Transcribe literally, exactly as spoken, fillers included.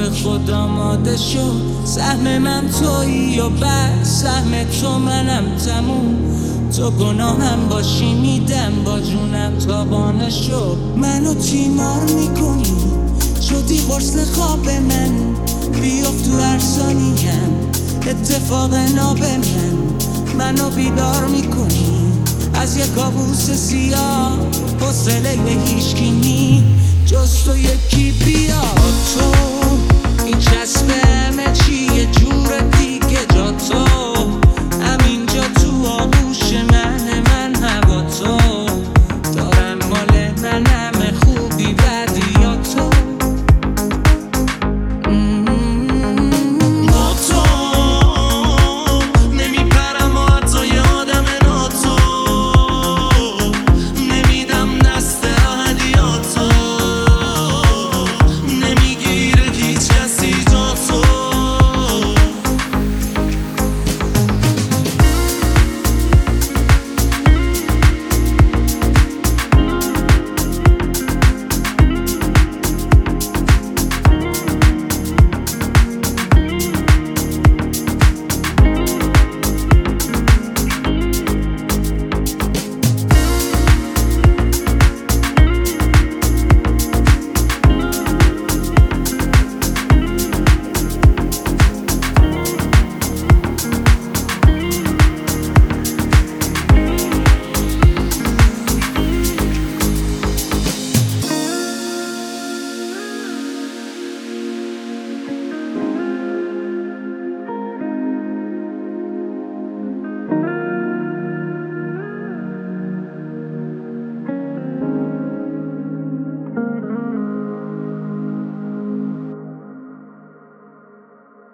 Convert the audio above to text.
خود آماده شو، سهم من تویی و بعد سهم تو منم تموم. تو گناهم باشی میدم با جونم تابانه شو. منو تیمار میکنی شدی قرص خواب من، بیافت تو هر ثانیم اتفاق ناب من. منو بیدار میکنی از یک کابوس سیاه، حوصله هیچکی نی جز تو یکی بیاد. تو